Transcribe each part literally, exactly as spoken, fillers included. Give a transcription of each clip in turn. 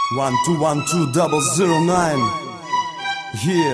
One two one two double zero nine. Yeah.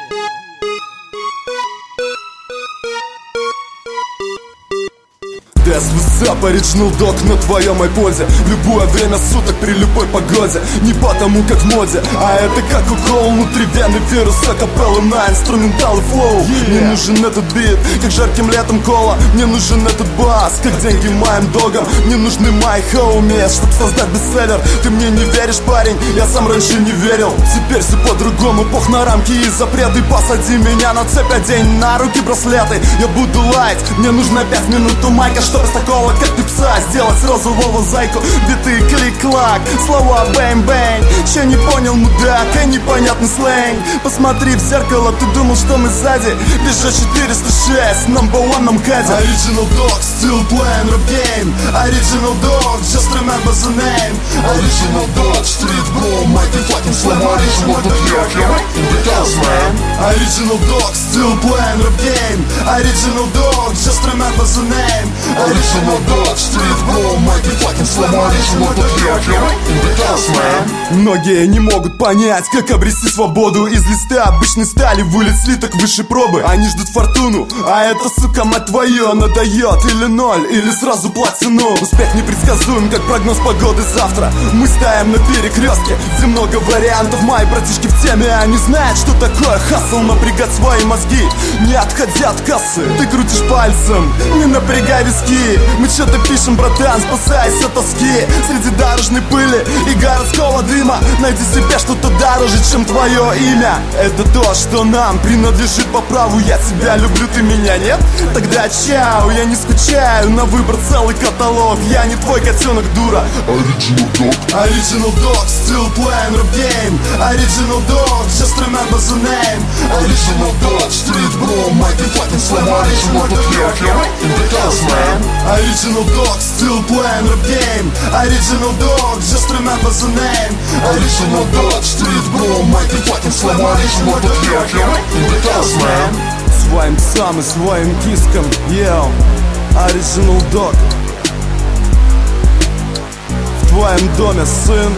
ДСВС, Original Dog на твоем айподе. В любое время суток, при любой погоде. Не потому как в моде, а это как укол внутри вены вируса. Капеллы на инструментал и флоу. yeah. Мне нужен этот бит, как жарким летом кола. Мне нужен этот бас, как деньги моим догам. Мне нужны мои хоумис, чтоб создать бестселлер. Ты мне не веришь, парень, я сам раньше не верил. Теперь все по-другому, пох на рамки и запреты. Посади меня на цепь, одень на руки браслеты. Я буду лайт, мне нужно пять минут у майка, чтобы с такого, как ты пса, сделать розового зайку. Биты клик-клак, слова бэм-бэнг. Че не понял, мудак, а непонятный сленг. Посмотри в зеркало, ты думал, что мы сзади. Пежо четыреста шесть, number one на МКАДе. Original Dog, still playing rap game. Original Dog, just remember the name. Original Dog, street bro, mighty fucking slam. Original Dog, yeah, in the house, man. Original Dog, still playing rap game. Original Dog, just remember the name. Original Dog, street bro, mighty fucking slam. Original Dog, yeah, in the house, man. Многие не могут понять, как обрести свободу. Из листа обычной стали вылет слиток выше пробы. Они ждут фортуну, а эта сука, мать твою, она дает или ноль, или сразу платину. Успех непредсказуем, как прогноз погоды завтра. Мы ставим на перекрестке, где много вариантов. Мои братишки в теме, они знают, что такое хасл. Напрягать свои мозги, не отходя от кассы. Ты крутишь пальцем, не напрягай виски. Мы что-то пишем, братан, спасаясь от тоски. Среди дорожной пыли и городского дыма найди себе что-то дороже, чем твое имя. Это то, что нам принадлежит по праву. Я тебя люблю, ты меня нет? Тогда чао, я не скучаю на выбор целый каталог. Я не твой котенок, дура. Original Dog, Original Dog, still playing rap game. Original Dog, just remember the name. Original Dog, street bro, mighty fucking slam. Original Dog, yeah, in the house, man. Original Dog, still playing rap game. Original Dog, just remember the name. Original Dog, street bro, mighty fucking slam. Original Dog, yeah, in the house, man. Своим псам и своим кискам, yeah. Original Dog. В твоем доме, сын.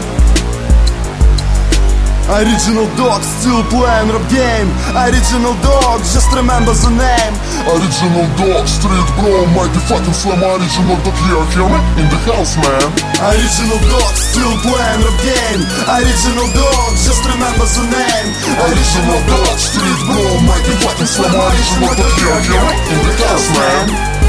Original Dog, still playing rap game. Original Dog, just remember the name. Original Dog, street bro, mighty fucking slam. Original Dog, yeah, in the house, man. Original Dog, still playing rap game. Original Dog, just remember the name. Original Dog, street bro, mighty fucking slam. Original Dog, yeah, in the house, man.